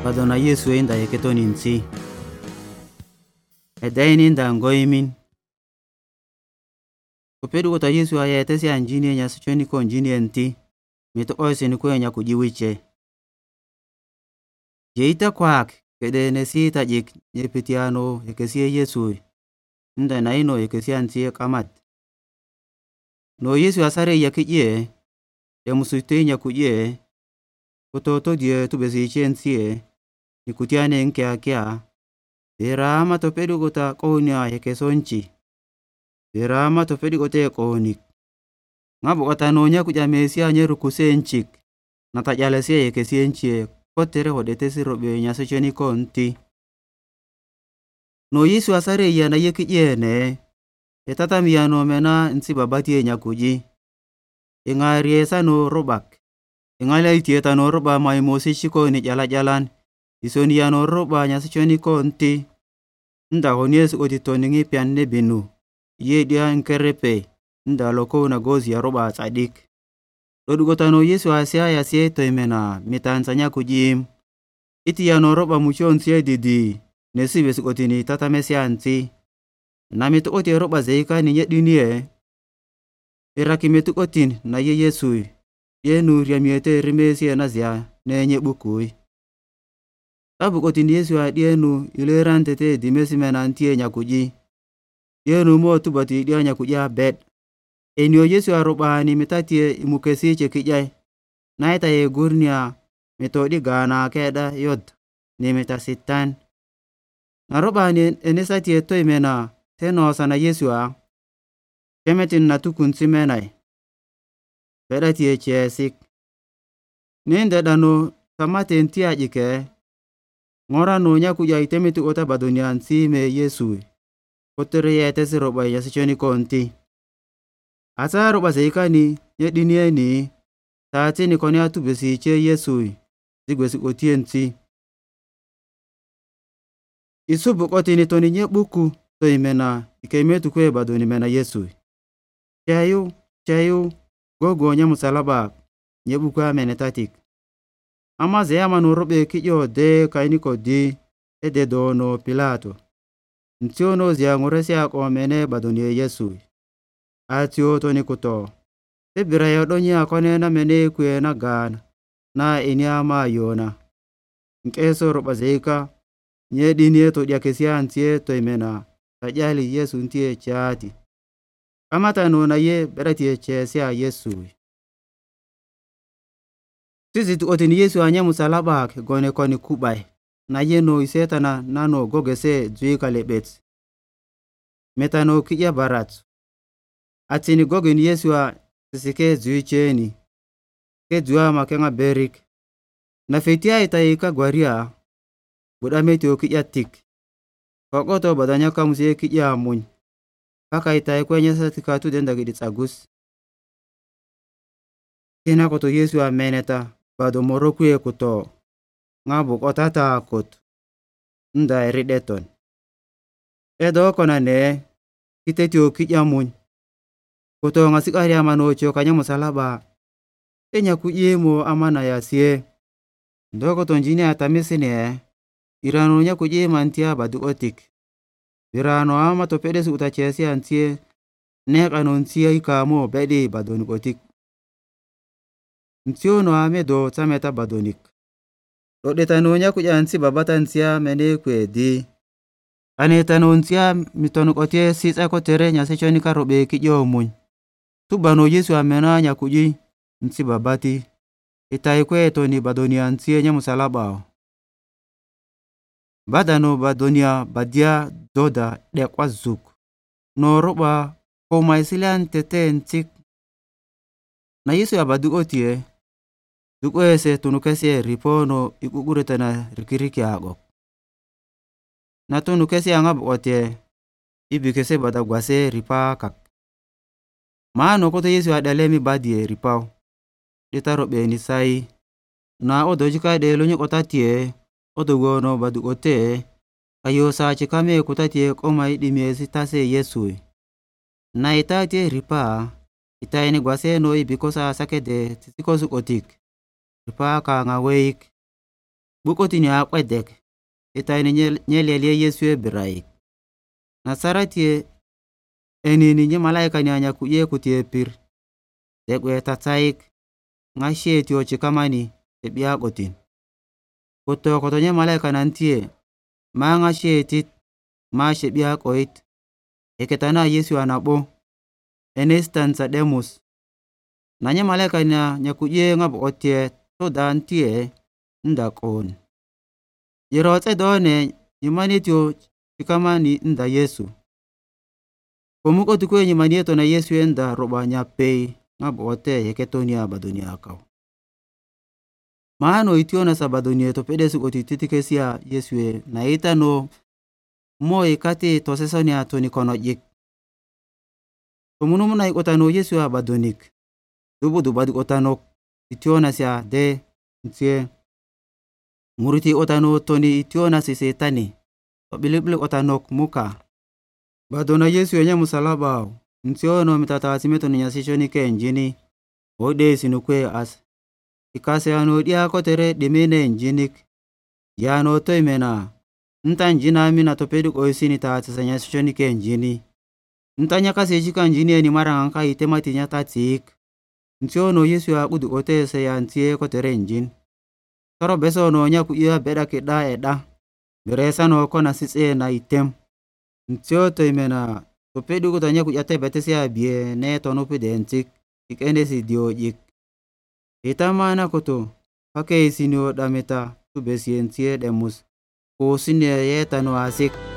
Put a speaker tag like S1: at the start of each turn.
S1: badona Yesu inda yeketoninsi. Edaini inda ngoimin. Kupedu kota Yesu ayetesi anjini nyasichoni ko njini enti. Mito oisini kwenye kujiwiche. Jeita kwak kede nesita jik nyepitiano yekesie Yesu. Inda naino yekesie ansie kamat. No Yesu asare yakijie. Yamusuite nyakujie. Kutoto die tubesiche ensie. Nikutiane kia. Birama topedu kota konya yekesonchi. Birama topedu kote konik. Ngabu kata nonya kujamesia nyeru kusenchik. Natajalesia yekesienchie. Kotere hodetesi robe nyasecheni konti. No Yesu asare ya na yekijie ne. Etata miyano mena nsi babati nyakuji. Ingarie sano robak. Ingala itieta no roba maimosi shiko ni jalan. Isoni ya no roba nyasecheni konti. Nda honies otitoningi pianne binu. Ye dia nkerepe. Nda loko na gozi ya roba tsadik. Dodugotano Yesu asia ya sieto imena mitansanya kujim. Iti ya no roba muchon siya didi. Nesi besikotini tata mesia ansi. Na mitu oti roba zeika ni nye dunie. Iraki mitu otin na ye Yesu. Ye nuria miete rimesi na zia ne nye bukui. Tabu kotini Yesu adienu ileran tete dimesi menantie nyakuji. Yenu mo tubati dia nyakuja bed. Enyo Yesu arubani mitatie imukesi chekijay. Naita ye gurnia mitodi gana keda yod. Ni mitasitan. Narubani enesatie toy mena teno sana Yesu a. Kemetin natukunsi menay. Beda tie chesik. Ninde dano samate entia jike. Ngora no nyakuja itemitu ota badonian si me Yesu. Kotere yetesi roba yasichoni konti. Asa roba zeikani nyedinie ni. Taati ni konia tubesiche Yesu. Zigwesi otiensi. Isubu koti ni toni nyebuku. To imena ikemetu kwe badoni mena Yesu. Chayu. Gogo nya musalaba. Nyebuku amenetatik. Ama zeyama nurobe kiyo de kainiko di. Ede dono Pilato. Ntiono zia nguresi ako mene badoni Yesu. Atio toni kuto. Tebira yodonya akone na mene kwe na gana. Na inyama yona. Nkeso roba zeika. Nye dinie to diakesia antie to imena. Tajali Yesu ntie chati. Kamata nuna ye beratie chesia Yesu. Sisi tu otini Yesu anya musalaba gone koni kubay. Na ye no isetana nano gogese zuika lebet. Metano kiya barat. Atini gogin Yesu a sisike zuicheni. Ke zua makenga berik. Na fetia itaika gwaria. Budameti o kiya tik. Kokoto badanya kamusie kiya muny. Kaka itai kwenye satikatu denda gidit agus. Kena koto Yesu a meneta. Bado morokwe kuto. Ngabu kotata akot. Nda erideton. Edo kona ne. Kiteti o kiya muny. Kuto ngasikari amanocho kanya musalaba. Enya kujemo amana ya siye. Ndoko tonjini atamisine. Irano nya kujema antia badu otik. Irano ama topedes utachesi antie. Nek anonsia ikamo bedi badonik otik. Ntiono ame do tameta badonik. Rodetano nya kuja ansi babata ansia mene kwe di. Anetano ansia mitonuk otie sisa kotere nyasechoni karobe kijo muny. Tubano Yesu amena nyakuji nsi babati. Itai kwe toni badonia nsie nya musalabao. Badano badonia badia doda dekwa zuk. No roba koma isilian tete ntik. Na Yesu ya badu otie. Dukwe se tunukese ripono ikugureta na rikiriki agok. Na tunukese angab otie. Ibikese badagwase ripa kak. Maano koto Yesu adalemi badie ripao. Dita robe nisai. Na odo jika delo nyok otatie. Odo gono badu ote. Kayo sa chikame kutatie koma idimiesi tase Yesu. Na itatie ripa. Itaini gwase no ibikosa sakede titikosu otik. Ripa ka ngaweik. bukotini akwedek itayni nyelyelie Yesu biraik. Nasaratie enini nye malaika ni anyakuye kutie pir. Dekwe tatsaik ngashe tio chikamani tebia gotin. Koto nye malaika nantie ma ngashe tit ma shebia koit. Eketana Yesu anabo enestan sademus. Nanye malaika ni anyakuye ngabotie toda antie ndakon. Yerote done nyimani tio chikamani nda Yesu. Komuko tukwe nyimani eto na Yesu enda roba nyapei ngabote yeketonia badunia kau. Maano itiona sa badunia to pedesu otititikesia Yesu na ita no mo ikati tosesonia to ni kono jik. Komunumuna ikotano Yesu badunik. Dubu otanok itiona sia de ntie. Muruti otano toni itiona si setani. Bilibli otanok muka. Badona Yesu yenye musalabao. Ntiono mitatasimeto ni nyasishoni ke njini. Ode sinukwe as. Ikase ano dia kotere dimene njinik. Yano to imena. Nta njina amina topeduk oisini taatisa nyasishoni ke njini. Nta nyakase jika njini ni maranganga itemati nyatatik. Ntiono Yesu akudu ote se ya ntie kotere njin. Toro beso no nyaku iya beda keda eda. Beresa no kona sise na item. Ntio to imena topedu ko tanya ku yate betesia bie ne tonopi dentik ikende si diojik. Itamana koto pake isinio dameta tu besientie demus ko sinia yeta no asik.